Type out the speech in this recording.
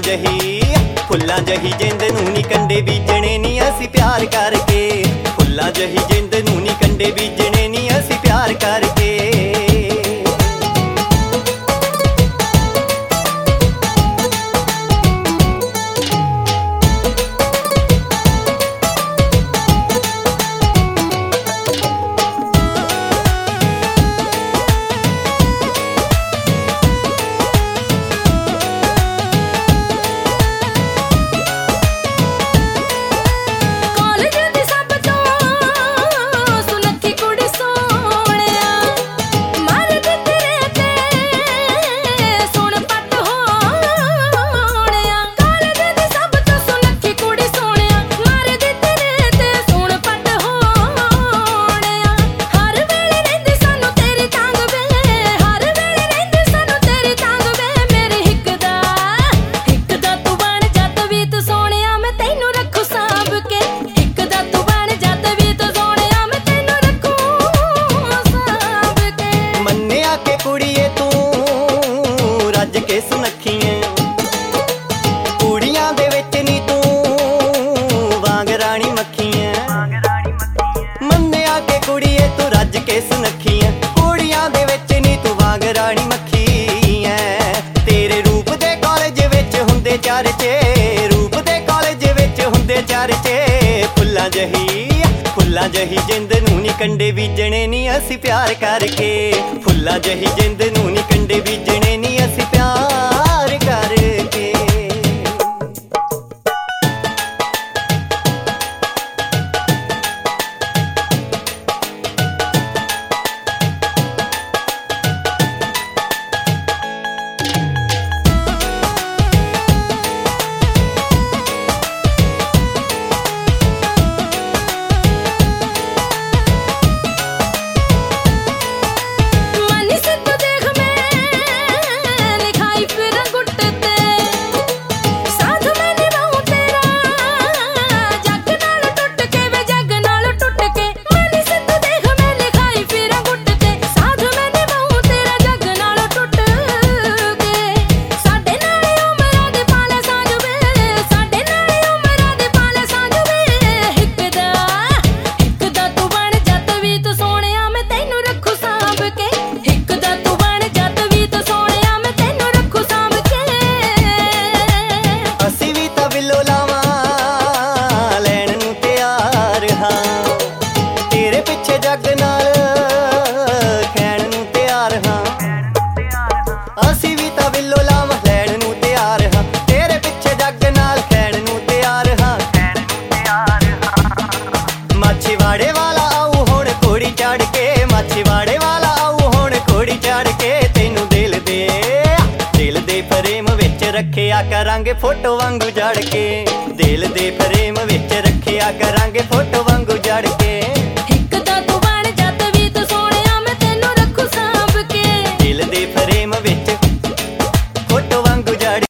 ਜਹੀ ਫੁੱਲਾਂ ਜਹੀ ਜਿੰਦ ਨੂੰ ਨੀ ਕੰਡੇ ਬੀਜਣੇ ਨੀ ਅਸੀਂ ਪਿਆਰ ਕਰਕੇ। ਫੁੱਲਾਂ ਜਹੀ ਜਿੰਦ ਨੂੰ ਨੀ ਕੰਡੇ ਬੀਜਣੇ ਨੀ ਅਸੀਂ ਪਿਆਰ ਕਰਕੇ। ਕੁੜੀਆਂ ਦੇ ਵਿੱਚ ਨੀ ਤੂੰ ਵਾਂਗ ਰਾਣੀ ਮੱਖੀ ਐ। ਮੰਨਿਆ ਕਿ ਕੁੜੀਏ ਤੂੰ ਰੱਜ ਕੇ ਸੁਨੱਖੀ ਐ। ਕੁੜੀਆਂ ਦੇ ਵਿੱਚ ਨੀ ਤੂੰ ਵਾਂਗ ਰਾਣੀ ਮੱਖੀ ਐ। ਤੇਰੇ ਰੂਪ ਦੇ ਕਾਲਜ ਵਿੱਚ ਹੁੰਦੇ ਚਰਚੇ, ਰੂਪ ਦੇ ਕਾਲਜ ਵਿੱਚ ਹੁੰਦੇ ਚਰਚੇ। ਫੁੱਲਾਂ ਜਹੀ ਜਿੰਦ ਨੂੰ ਨੀ ਕੰਡੇ ਬੀਜਣੇ ਨੀ ਅਸੀਂ ਪਿਆਰ ਕਰਕੇ। ਫੁੱਲਾਂ ਜਹੀ ਜਿੰਦ ਨੂੰ ਨੀ ਕੰਡੇ ਬੀਜਣੇ ਨੀ ਅਸੀਂ ਪਿਆਰ ਕਰਕੇ। ਜੱਗ ਨਾਲ ਖੈਣ ਨੂੰ ਤਿਆਰ ਹਾਂ ਅਸੀਂ ਵੀ ਤਾਂ ਬਿੱਲੋ ਲਾਵਾਂ ਲੈਣ ਨੂੰ ਤਿਆਰ ਹਾਂ। ਤੇਰੇ ਪਿੱਛੇ ਜੱਗ ਨਾਲ ਖੈਣ ਨੂੰ ਤਿਆਰ ਹਾਂ। ਮਾਛੀਵਾੜੇ ਵਾਲਾ ਆਊ ਹੁਣ ਘੋੜੀ ਚੜ ਕੇ, ਮਾਛੀਵਾੜੇ ਵਾਲਾ ਆਊ ਹੁਣ ਘੋੜੀ ਚੜ ਕੇ। ਤੈਨੂੰ ਦਿਲ ਦੇ ਫਰੇਮ ਵਿੱਚ ਰੱਖਿਆ ਕਰਾਂਗੇ ਫੋਟੋ ਵਾਂਗੂ ਜੜ ਕੇ। ਦਿਲ ਦੇ ਫਰੇਮ ਵਿੱਚ ਰੱਖਿਆ ਕਰਾਂਗੇ ਫੋਟੋ